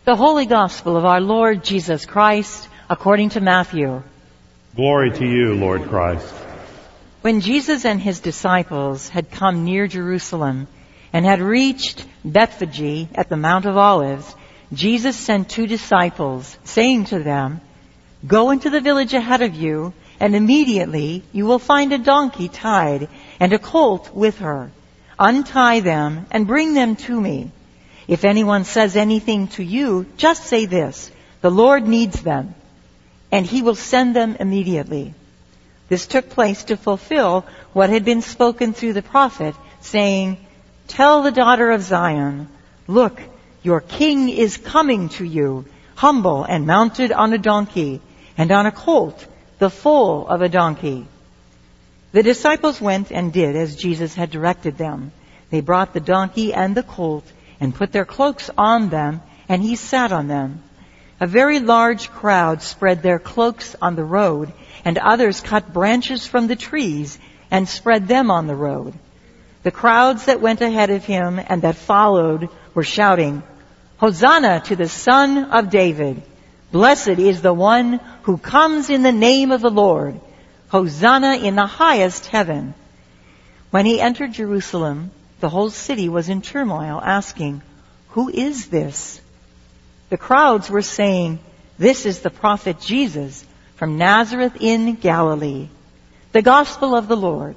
The Holy Gospel of our Lord Jesus Christ, according to Matthew. Glory to you, Lord Christ. When Jesus and his disciples had come near Jerusalem and had reached Bethphage at the Mount of Olives, Jesus sent 2 disciples, saying to them, "Go into the village ahead of you, and immediately you will find a donkey tied and a colt with her. Untie them and bring them to me. If anyone says anything to you, just say this, 'The Lord needs them,' and he will send them immediately." This took place to fulfill what had been spoken through the prophet, saying, "Tell the daughter of Zion, look, your king is coming to you, humble and mounted on a donkey, and on a colt, the foal of a donkey." The disciples went and did as Jesus had directed them. They brought the donkey and the colt, and put their cloaks on them, and he sat on them. A very large crowd spread their cloaks on the road, and others cut branches from the trees and spread them on the road. The crowds that went ahead of him and that followed were shouting, "Hosanna to the Son of David! Blessed is the one who comes in the name of the Lord! Hosanna in the highest heaven!" When he entered Jerusalem, the whole city was in turmoil, asking, "Who is this?" The crowds were saying, "This is the prophet Jesus from Nazareth in Galilee." The Gospel of the Lord.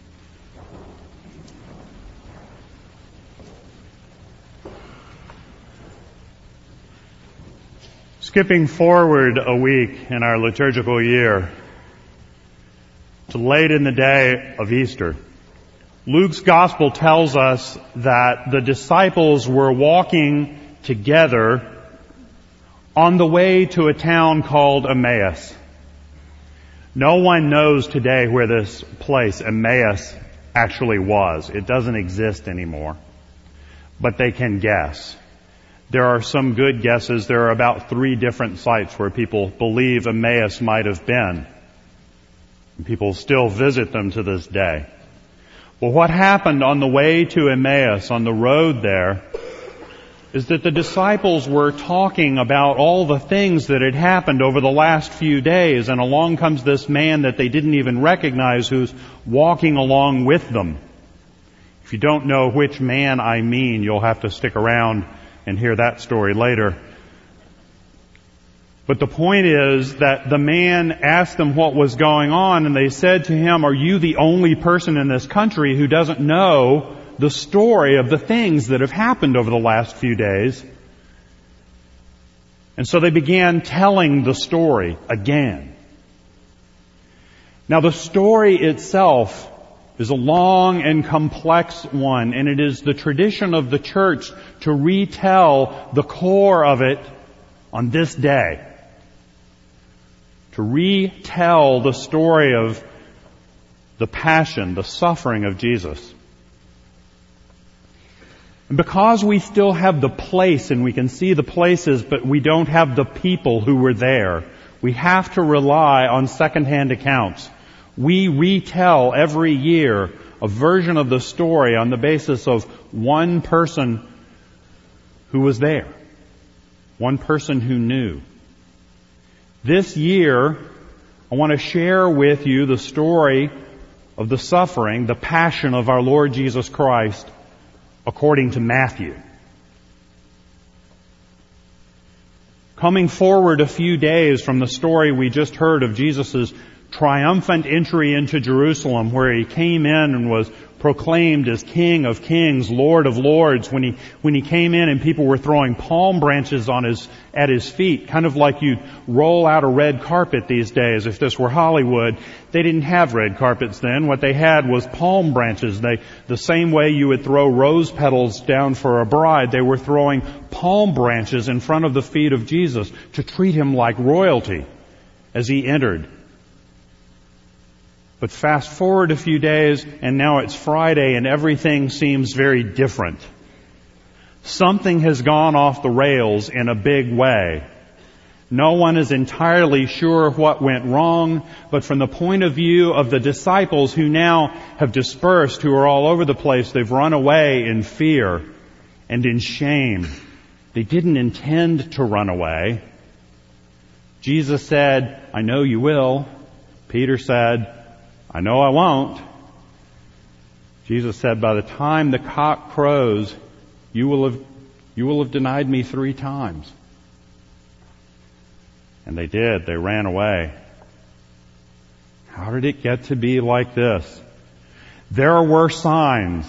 Skipping forward a week in our liturgical year to late in the day of Easter, Luke's Gospel tells us that the disciples were walking together on the way to a town called Emmaus. No one knows today where this place, Emmaus, actually was. It doesn't exist anymore. But they can guess. There are some good guesses. There are about 3 different sites where people believe Emmaus might have been. And people still visit them to this day. Well, what happened on the way to Emmaus, on the road there, is that the disciples were talking about all the things that had happened over the last few days, and along comes this man that they didn't even recognize who's walking along with them. If you don't know which man I mean, you'll have to stick around and hear that story later. But the point is that the man asked them what was going on, and they said to him, "Are you the only person in this country who doesn't know the story of the things that have happened over the last few days?" And so they began telling the story again. Now the story itself is a long and complex one, and it is the tradition of the church to retell the core of it on this day. To retell the story of the passion, the suffering of Jesus. And because we still have the place and we can see the places, but we don't have the people who were there, we have to rely on secondhand accounts. We retell every year a version of the story on the basis of one person who was there. One person who knew. This year, I want to share with you the story of the suffering, the passion of our Lord Jesus Christ according to Matthew. Coming forward a few days from the story we just heard of Jesus' triumphant entry into Jerusalem, where he came in and was proclaimed as King of Kings, Lord of Lords, when he came in and people were throwing palm branches at his feet, kind of like you'd roll out a red carpet these days if this were Hollywood. They didn't have red carpets then. What they had was palm branches. The same way you would throw rose petals down for a bride, they were throwing palm branches in front of the feet of Jesus to treat him like royalty as he entered. But fast forward a few days, and now it's Friday, and everything seems very different. Something has gone off the rails in a big way. No one is entirely sure what went wrong, but from the point of view of the disciples who now have dispersed, who are all over the place, they've run away in fear and in shame They didn't intend to run away. Jesus said, I know you will. Peter said, I know I won't. Jesus said, by the time the cock crows, you will have denied me 3 times. And they did. They ran away. How did it get to be like this? There were signs.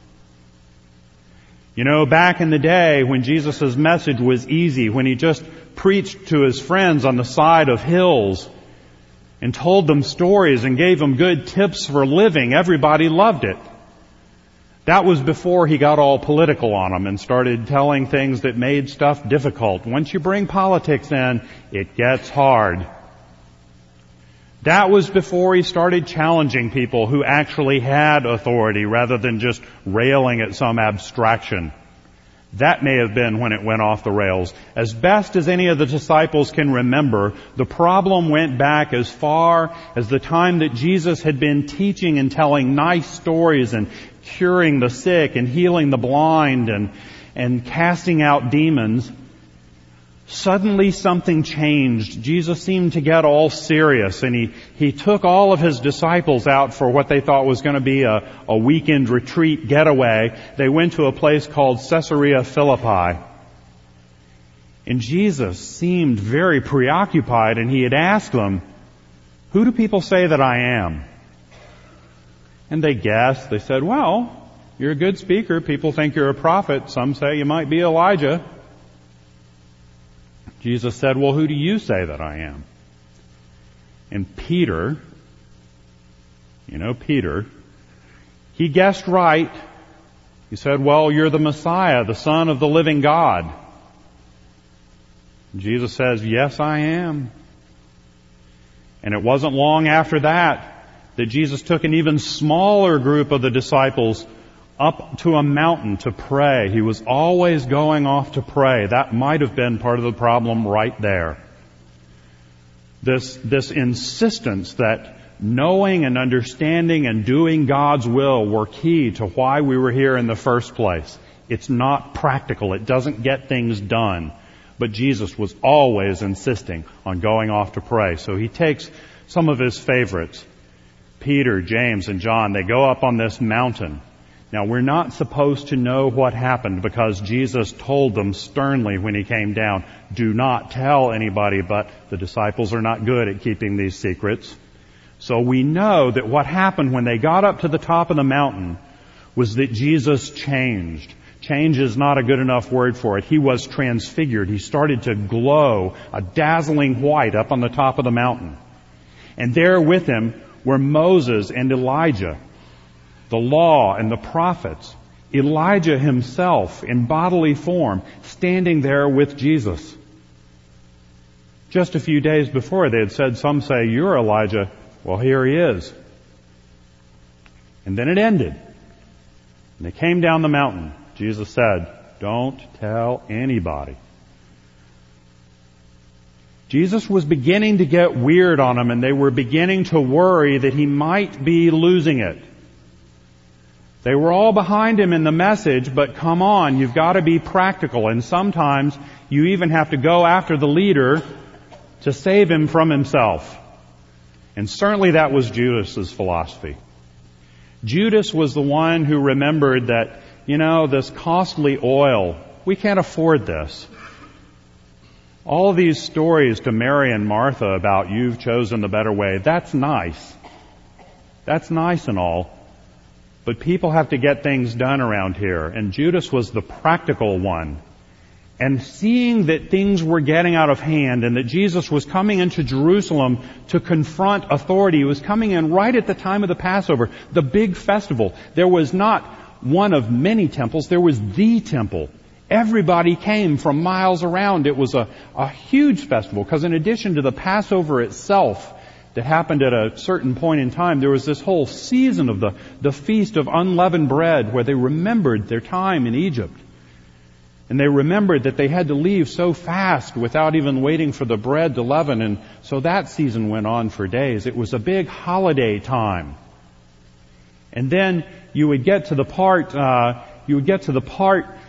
You know, back in the day when Jesus' message was easy, when he just preached to his friends on the side of hills and told them stories and gave them good tips for living, everybody loved it. That was before he got all political on them and started telling things that made stuff difficult. Once you bring politics in, it gets hard. That was before he started challenging people who actually had authority rather than just railing at some abstraction. That may have been when it went off the rails. As best as any of the disciples can remember, the problem went back as far as the time that Jesus had been teaching and telling nice stories and curing the sick and healing the blind and casting out demons. Suddenly something changed. Jesus seemed to get all serious, and he took all of his disciples out for what they thought was going to be a weekend retreat getaway. They went to a place called Caesarea Philippi. And Jesus seemed very preoccupied, and he had asked them, who do people say that I am? And they guessed. They said, well, you're a good speaker. People think you're a prophet. Some say you might be Elijah. Jesus said, well, who do you say that I am? And Peter, he guessed right. He said, well, you're the Messiah, the Son of the living God. And Jesus says, yes, I am. And it wasn't long after that Jesus took an even smaller group of the disciples up to a mountain to pray. He was always going off to pray. That might have been part of the problem right there. This insistence that knowing and understanding and doing God's will were key to why we were here in the first place. It's not practical. It doesn't get things done. But Jesus was always insisting on going off to pray. So he takes some of his favorites, Peter, James, and John. They go up on this mountain. Now, we're not supposed to know what happened because Jesus told them sternly when he came down, do not tell anybody, but the disciples are not good at keeping these secrets. So we know that what happened when they got up to the top of the mountain was that Jesus changed. Change is not a good enough word for it. He was transfigured. He started to glow a dazzling white up on the top of the mountain. And there with him were Moses and Elijah, the law and the prophets, Elijah himself in bodily form, standing there with Jesus. Just a few days before, they had said, some say, you're Elijah. Well, here he is. And then it ended. And they came down the mountain. Jesus said, don't tell anybody. Jesus was beginning to get weird on them, and they were beginning to worry that he might be losing it. They were all behind him in the message, but come on, you've got to be practical. And sometimes you even have to go after the leader to save him from himself. And certainly that was Judas's philosophy. Judas was the one who remembered that, this costly oil, we can't afford this. All these stories to Mary and Martha about you've chosen the better way, that's nice. That's nice and all. But people have to get things done around here. And Judas was the practical one. And seeing that things were getting out of hand and that Jesus was coming into Jerusalem to confront authority, he was coming in right at the time of the Passover, the big festival. There was not one of many temples, there was the temple. Everybody came from miles around. It was a huge festival because in addition to the Passover itself, that happened at a certain point in time, there was this whole season of the Feast of Unleavened Bread where they remembered their time in Egypt. And they remembered that they had to leave so fast without even waiting for the bread to leaven. And so that season went on for days. It was a big holiday time. And then you would get to the part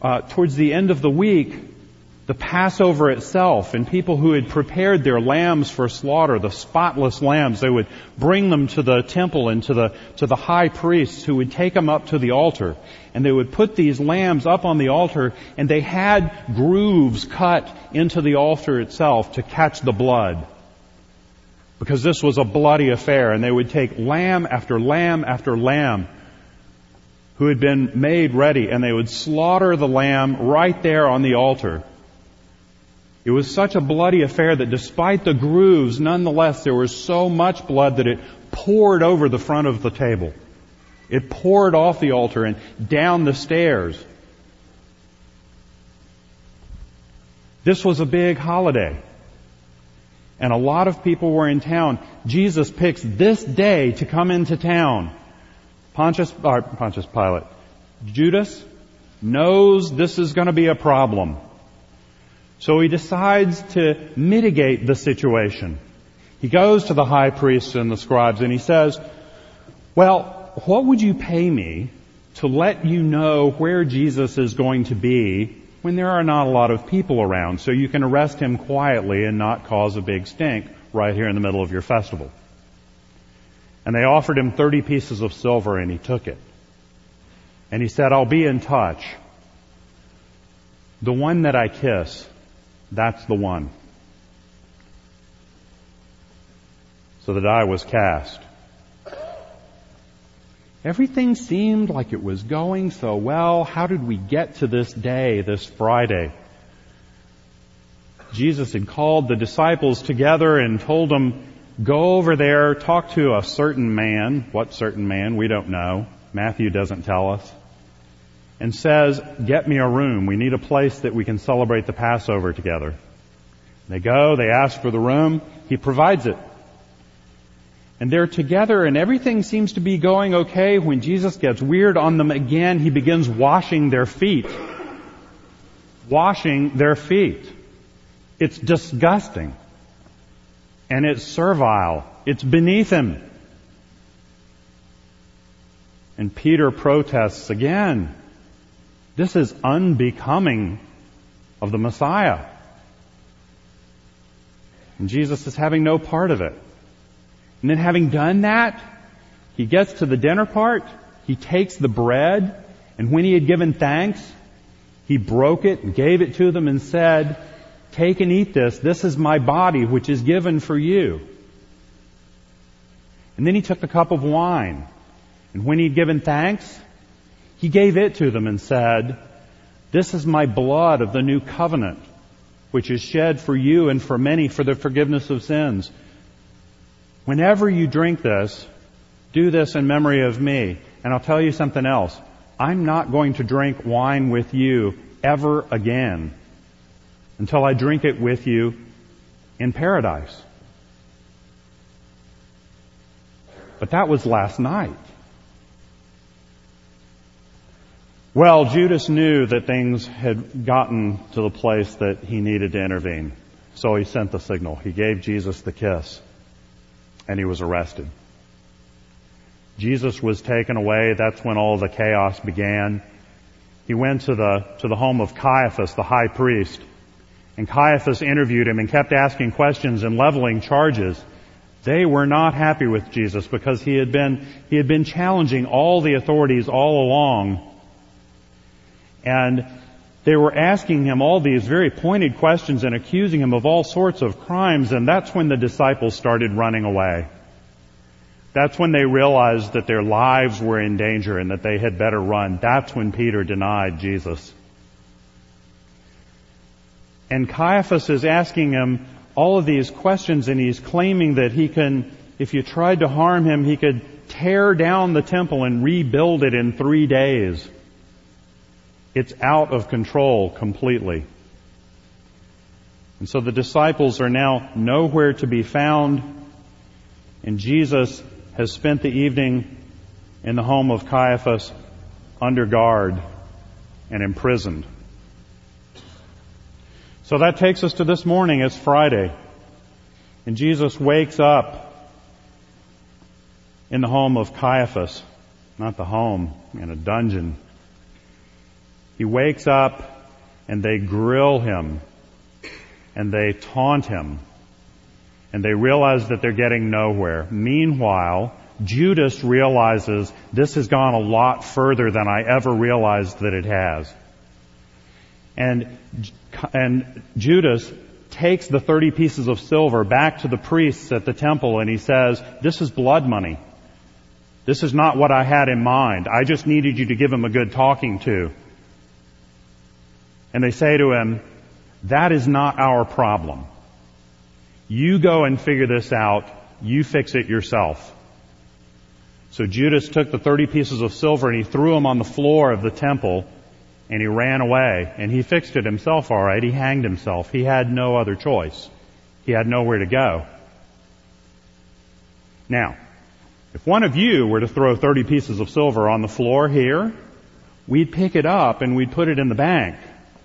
towards the end of the week, the Passover itself, and people who had prepared their lambs for slaughter, the spotless lambs, they would bring them to the temple and to the high priests, who would take them up to the altar. And they would put these lambs up on the altar, and they had grooves cut into the altar itself to catch the blood, because this was a bloody affair. And they would take lamb after lamb after lamb who had been made ready, and they would slaughter the lamb right there on the altar. It was such a bloody affair that despite the grooves, nonetheless, there was so much blood that it poured over the front of the table. It poured off the altar and down the stairs. This was a big holiday, and a lot of people were in town. Jesus picks this day to come into town. Pontius Pilate, Judas knows this is going to be a problem. So he decides to mitigate the situation. He goes to the high priests and the scribes and he says, well, what would you pay me to let you know where Jesus is going to be when there are not a lot of people around, so you can arrest him quietly and not cause a big stink right here in the middle of your festival? And they offered him 30 pieces of silver, and he took it. And he said, I'll be in touch. The one that I kiss, that's the one. So the die was cast. Everything seemed like it was going so well. How did we get to this day, this Friday? Jesus had called the disciples together and told them, go over there, talk to a certain man. What certain man? We don't know. Matthew doesn't tell us. And says, get me a room. We need a place that we can celebrate the Passover together. They go, they ask for the room. He provides it. And they're together and everything seems to be going okay. When Jesus gets weird on them again, he begins washing their feet. Washing their feet. It's disgusting. And it's servile. It's beneath him. And Peter protests again. This is unbecoming of the Messiah. And Jesus is having no part of it. And then having done that, he gets to the dinner part, he takes the bread, and when he had given thanks, he broke it and gave it to them and said, take and eat this. This is my body, which is given for you. And then he took the cup of wine. And when he had given thanks, he gave it to them and said, this is my blood of the new covenant, which is shed for you and for many for the forgiveness of sins. Whenever you drink this, do this in memory of me. And I'll tell you something else. I'm not going to drink wine with you ever again until I drink it with you in paradise. But that was last night. Well, Judas knew that things had gotten to the place that he needed to intervene. So he sent the signal. He gave Jesus the kiss. And he was arrested. Jesus was taken away. That's when all the chaos began. He went to the home of Caiaphas, the high priest. And Caiaphas interviewed him and kept asking questions and leveling charges. They were not happy with Jesus because he had been challenging all the authorities all along. And they were asking him all these very pointed questions and accusing him of all sorts of crimes, and that's when the disciples started running away. That's when they realized that their lives were in danger and that they had better run. That's when Peter denied Jesus. And Caiaphas is asking him all of these questions, and he's claiming that he can, if you tried to harm him, he could tear down the temple and rebuild it in 3 days. It's out of control completely. And so the disciples are now nowhere to be found, and Jesus has spent the evening in the home of Caiaphas under guard and imprisoned. So that takes us to this morning. It's Friday. And Jesus wakes up in the home of Caiaphas. Not the home, in a dungeon. He wakes up and they grill him and they taunt him and they realize that they're getting nowhere. Meanwhile, Judas realizes this has gone a lot further than I ever realized that it has. And Judas takes the 30 pieces of silver back to the priests at the temple and he says, "This is blood money. This is not what I had in mind. I just needed you to give him a good talking to." And they say to him, "That is not our problem. You go and figure this out. You fix it yourself." So Judas took the 30 pieces of silver and he threw them on the floor of the temple and he ran away. And he fixed it himself all right. He hanged himself. He had no other choice. He had nowhere to go. Now, if one of you were to throw 30 pieces of silver on the floor here, we'd pick it up and we'd put it in the bank.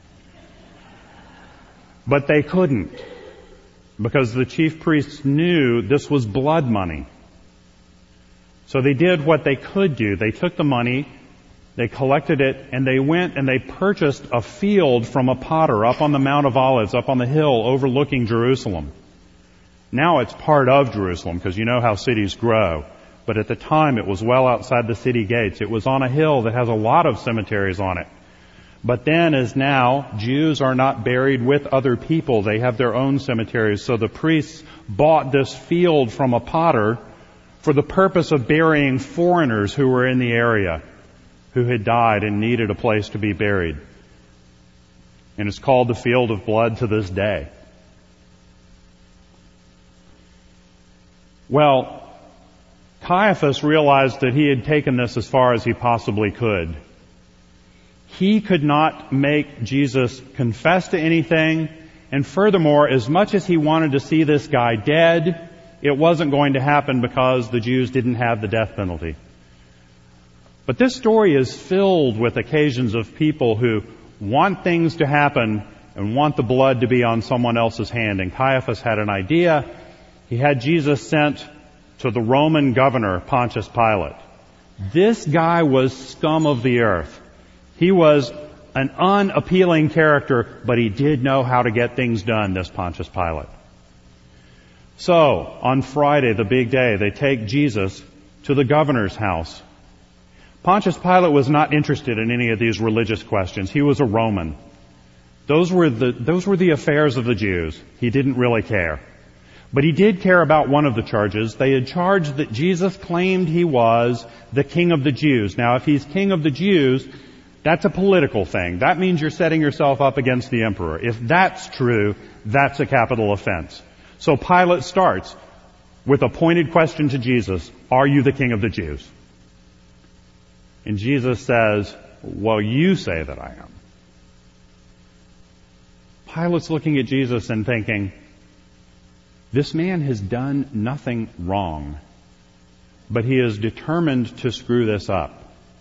But they couldn't, because the chief priests knew this was blood money. So they did what they could do. They took the money, they collected it, and they went and they purchased a field from a potter up on the Mount of Olives, up on the hill overlooking Jerusalem. Now it's part of Jerusalem, because you know how cities grow. But at the time it was well outside the city gates. It was on a hill that has a lot of cemeteries on it. But then, as now, Jews are not buried with other people. They have their own cemeteries. So the priests bought this field from a potter for the purpose of burying foreigners who were in the area, who had died and needed a place to be buried. And it's called the Field of Blood to this day. Well, Caiaphas realized that he had taken this as far as he possibly could. He could not make Jesus confess to anything, and furthermore, as much as he wanted to see this guy dead, it wasn't going to happen because the Jews didn't have the death penalty. But this story is filled with occasions of people who want things to happen and want the blood to be on someone else's hand. And Caiaphas had an idea. He had Jesus sent to the Roman governor, Pontius Pilate. This guy was scum of the earth. He was an unappealing character, but he did know how to get things done, this Pontius Pilate. So, on Friday, the big day, they take Jesus to the governor's house. Pontius Pilate was not interested in any of these religious questions. He was a Roman. Those were the affairs of the Jews. He didn't really care. But he did care about one of the charges. They had charged that Jesus claimed he was the King of the Jews. Now, if he's King of the Jews, that's a political thing. That means you're setting yourself up against the emperor. If that's true, that's a capital offense. So Pilate starts with a pointed question to Jesus, "Are you the King of the Jews?" And Jesus says, "Well, you say that I am." Pilate's looking at Jesus and thinking, this man has done nothing wrong, but he is determined to screw this up.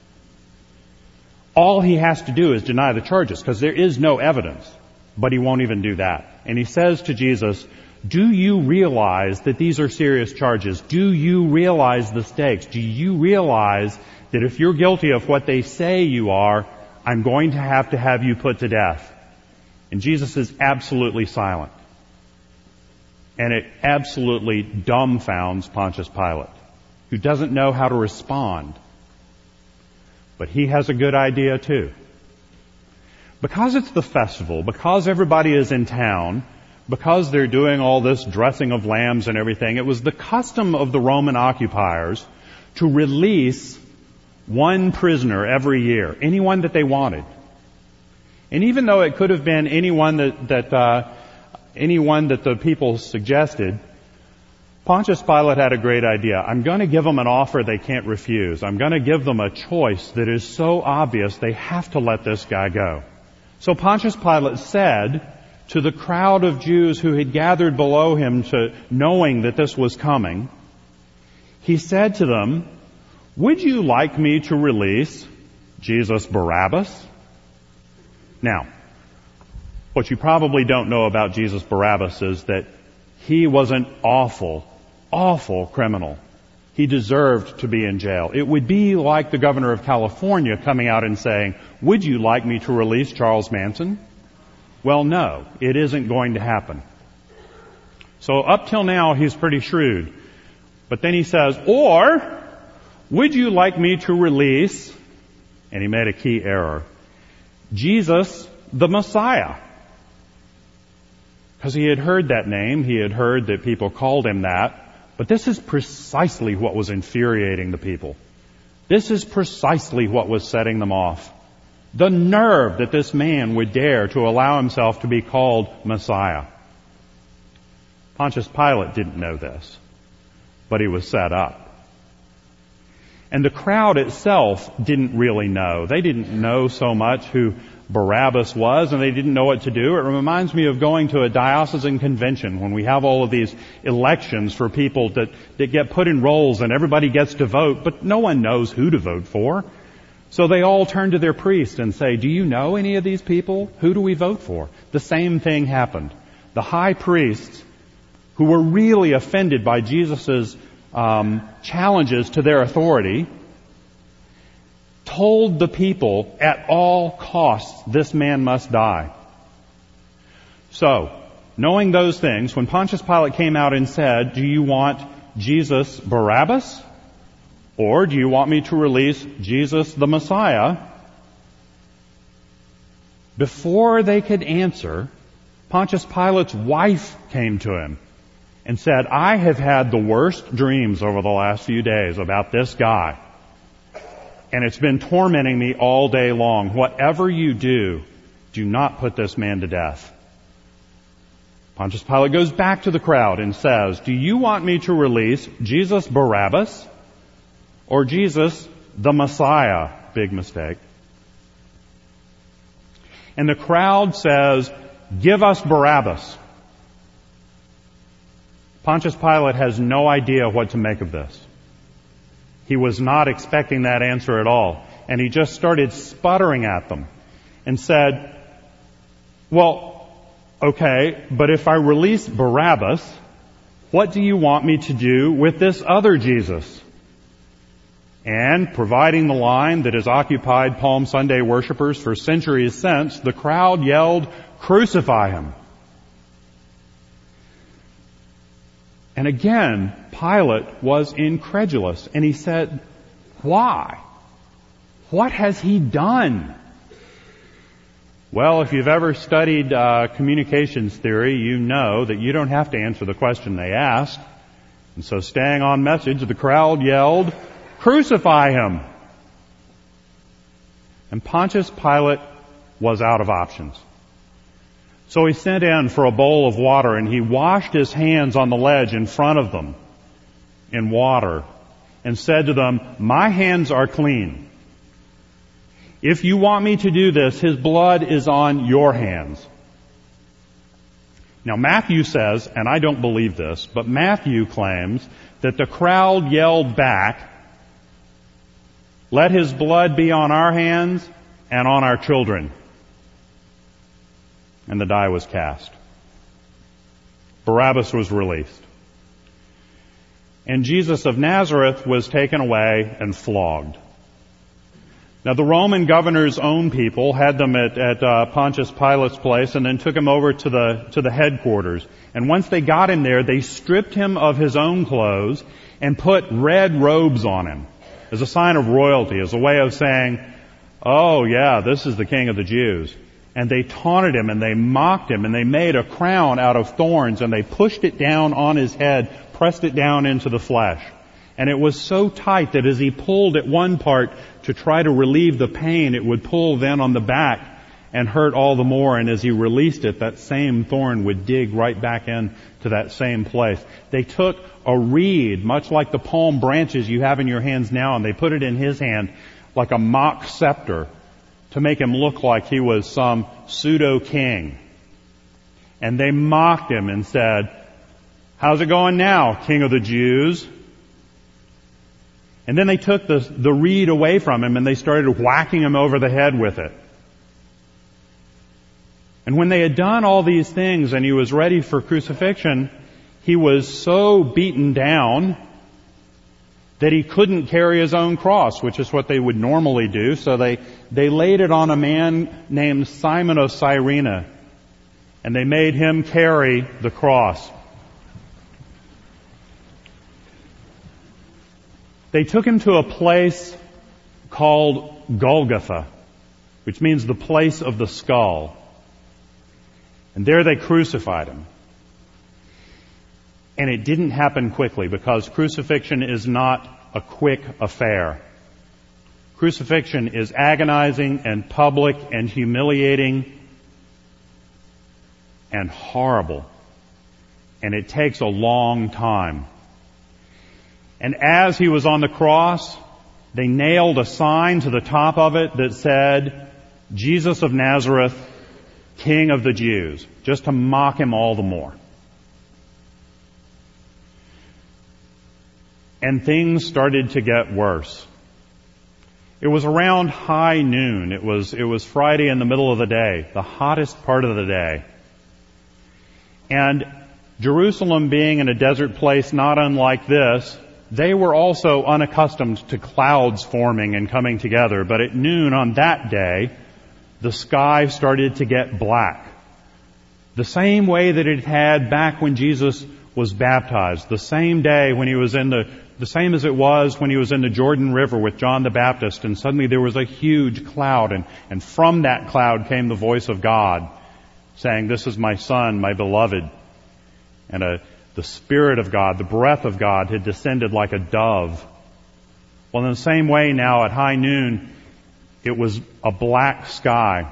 All he has to do is deny the charges, because there is no evidence, but he won't even do that. And he says to Jesus, "Do you realize that these are serious charges? Do you realize the stakes? Do you realize that if you're guilty of what they say you are, I'm going to have you put to death?" And Jesus is absolutely silent. And it absolutely dumbfounds Pontius Pilate, who doesn't know how to respond. But he has a good idea too. Because it's the festival, because everybody is in town, because they're doing all this dressing of lambs and everything, it was the custom of the Roman occupiers to release one prisoner every year, anyone that they wanted. And even though it could have been anyone that the people suggested, Pontius Pilate had a great idea. I'm going to give them an offer they can't refuse. I'm going to give them a choice that is so obvious they have to let this guy go. So Pontius Pilate said to the crowd of Jews who had gathered below him, knowing that this was coming, he said to them, "Would you like me to release Jesus Barabbas?" Now, what you probably don't know about Jesus Barabbas is that he was an awful criminal. He deserved to be in jail. It would be like the governor of California coming out and saying, "Would you like me to release Charles Manson?" Well, no, it isn't going to happen. So up till now, he's pretty shrewd. But then he says, "Or, would you like me to release," and he made a key error, "Jesus the Messiah?" Because he had heard that name, he had heard that people called him that, but this is precisely what was infuriating the people. This is precisely what was setting them off. The nerve that this man would dare to allow himself to be called Messiah. Pontius Pilate didn't know this, but he was set up. And the crowd itself didn't really know. They didn't know so much who Barabbas was, and they didn't know what to do. It reminds me of going to a diocesan convention when we have all of these elections for people that get put in roles and everybody gets to vote, but no one knows who to vote for. So they all turn to their priest and say, "Do you know any of these people? Who do we vote for?" The same thing happened. The high priests, who were really offended by Jesus' challenges to their authority, told the people at all costs this man must die. So, knowing those things, when Pontius Pilate came out and said, "Do you want Jesus Barabbas? Or do you want me to release Jesus the Messiah?" Before they could answer, Pontius Pilate's wife came to him and said, "I have had the worst dreams over the last few days about this guy. And it's been tormenting me all day long. Whatever you do, do not put this man to death." Pontius Pilate goes back to the crowd and says, "Do you want me to release Jesus Barabbas or Jesus the Messiah?" Big mistake. And the crowd says, "Give us Barabbas." Pontius Pilate has no idea what to make of this. He was not expecting that answer at all. And he just started sputtering at them and said, "Well, okay, but if I release Barabbas, what do you want me to do with this other Jesus?" And providing the line that has occupied Palm Sunday worshipers for centuries since, the crowd yelled, "Crucify him!" And again, Pilate was incredulous, and he said, "Why? What has he done?" Well, if you've ever studied communications theory, you know that you don't have to answer the question they asked. And so staying on message, the crowd yelled, "Crucify him!" And Pontius Pilate was out of options. So he sent in for a bowl of water, and he washed his hands on the ledge in front of them in water and said to them, "My hands are clean. If you want me to do this, his blood is on your hands." Now Matthew says, and I don't believe this, but Matthew claims that the crowd yelled back, "Let his blood be on our hands and on our children." And the die was cast. Barabbas was released. And Jesus of Nazareth was taken away and flogged. Now the Roman governor's own people had them at Pontius Pilate's place and then took him over to the headquarters. And once they got him there, they stripped him of his own clothes and put red robes on him as a sign of royalty, as a way of saying, "Oh yeah, this is the King of the Jews." And they taunted him and they mocked him and they made a crown out of thorns and they pushed it down on his head, pressed it down into the flesh. And it was so tight that as he pulled at one part to try to relieve the pain, it would pull then on the back and hurt all the more. And as he released it, that same thorn would dig right back in to that same place. They took a reed, much like the palm branches you have in your hands now, and they put it in his hand like a mock scepter, to make him look like he was some pseudo-king. And they mocked him and said, "How's it going now, King of the Jews?" And then they took the reed away from him and they started whacking him over the head with it. And when they had done all these things and he was ready for crucifixion, he was so beaten down that he couldn't carry his own cross, which is what they would normally do. So they laid it on a man named Simon of Cyrene, and they made him carry the cross. They took him to a place called Golgotha, which means the place of the skull. And there they crucified him. And it didn't happen quickly, because crucifixion is not a quick affair. Crucifixion is agonizing and public and humiliating and horrible. And it takes a long time. And as he was on the cross, they nailed a sign to the top of it that said, "Jesus of Nazareth, King of the Jews," just to mock him all the more. And things started to get worse. It was around high noon. It was Friday in the middle of the day, the hottest part of the day. And Jerusalem being in a desert place not unlike this, they were also unaccustomed to clouds forming and coming together. But at noon on that day, the sky started to get black. The same way that it had back when Jesus was baptized. The same day when he was the same as it was when he was in the Jordan River with John the Baptist, and suddenly there was a huge cloud, and from that cloud came the voice of God saying, "This is my Son, my beloved." And the Spirit of God, the breath of God, had descended like a dove. Well, in the same way now at high noon, it was a black sky.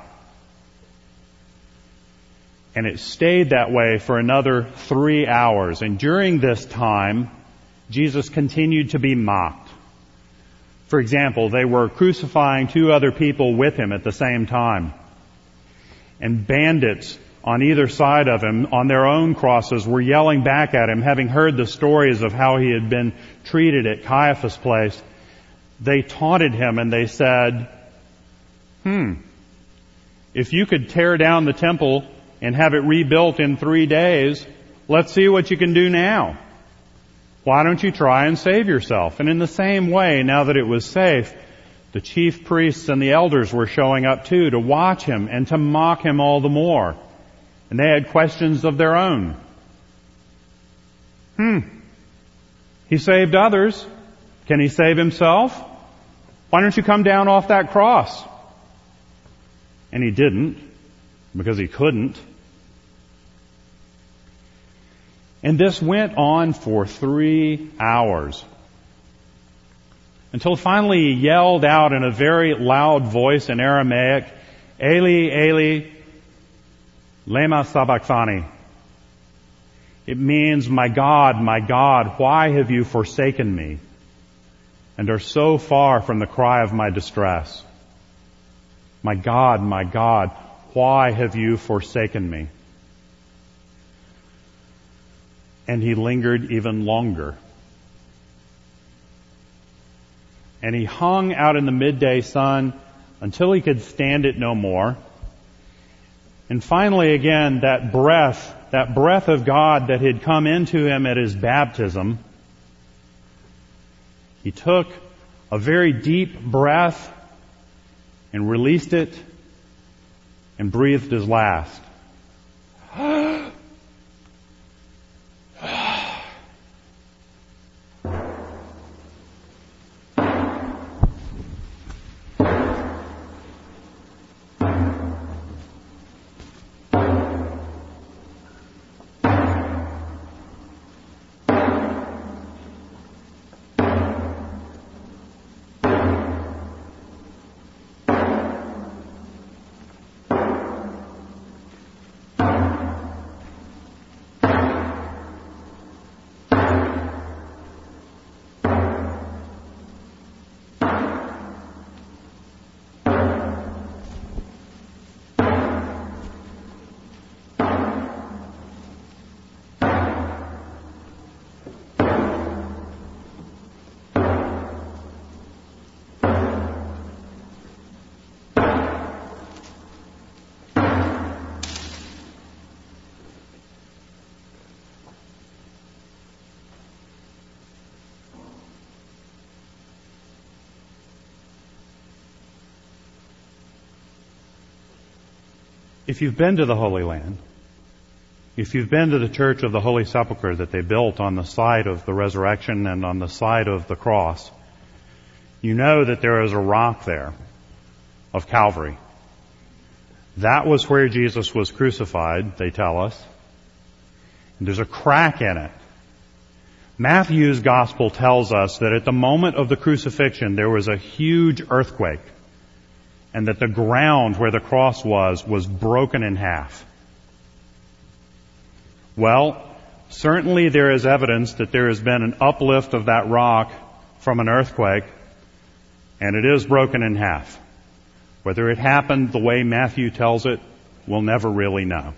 And it stayed that way for another 3 hours. And during this time, Jesus continued to be mocked. For example, they were crucifying 2 other people with him at the same time. And bandits on either side of him, on their own crosses, were yelling back at him, having heard the stories of how he had been treated at Caiaphas' place. They taunted him and they said, if you could tear down the temple and have it rebuilt in 3 days, let's see what you can do now. Why don't you try and save yourself? And in the same way, now that it was safe, the chief priests and the elders were showing up too to watch him and to mock him all the more. And they had questions of their own. He saved others. Can he save himself? Why don't you come down off that cross? And he didn't, because he couldn't. And this went on for 3 hours. Until finally he yelled out in a very loud voice in Aramaic, "Eli, Eli, lema sabachthani." It means, my God, why have you forsaken me? And are so far from the cry of my distress. My God, why have you forsaken me? And he lingered even longer. And he hung out in the midday sun until he could stand it no more. And finally, again, that breath of God that had come into him at his baptism, he took a very deep breath and released it and breathed his last. If you've been to the Holy Land, if you've been to the Church of the Holy Sepulchre that they built on the site of the resurrection and on the site of the cross, you know that there is a rock there of Calvary. That was where Jesus was crucified, they tell us. And there's a crack in it. Matthew's gospel tells us that at the moment of the crucifixion there was a huge earthquake, and that the ground where the cross was broken in half. Well, certainly there is evidence that there has been an uplift of that rock from an earthquake, and it is broken in half. Whether it happened the way Matthew tells it, we'll never really know.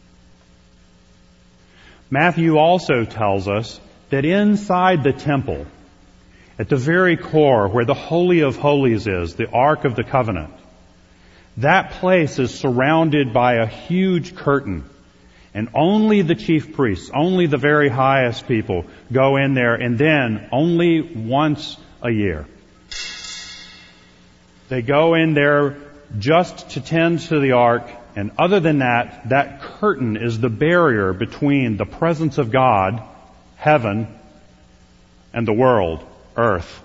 Matthew also tells us that inside the temple, at the very core where the Holy of Holies is, the Ark of the Covenant, that place is surrounded by a huge curtain, and only the chief priests, only the very highest people go in there, and then only once a year. They go in there just to tend to the ark, and other than that, that curtain is the barrier between the presence of God, heaven, and the world, earth.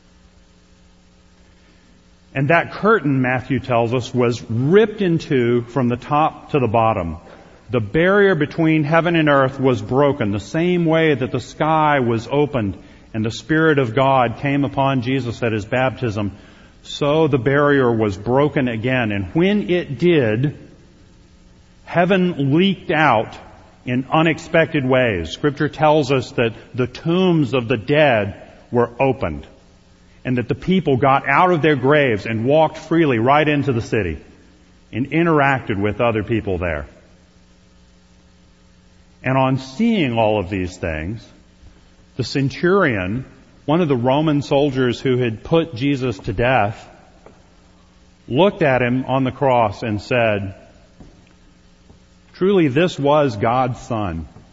And that curtain, Matthew tells us, was ripped in two from the top to the bottom. The barrier between heaven and earth was broken, the same way that the sky was opened and the Spirit of God came upon Jesus at His baptism. So the barrier was broken again. And when it did, heaven leaked out in unexpected ways. Scripture tells us that the tombs of the dead were opened, and that the people got out of their graves and walked freely right into the city and interacted with other people there. And on seeing all of these things, the centurion, one of the Roman soldiers who had put Jesus to death, looked at him on the cross and said, "Truly this was God's Son."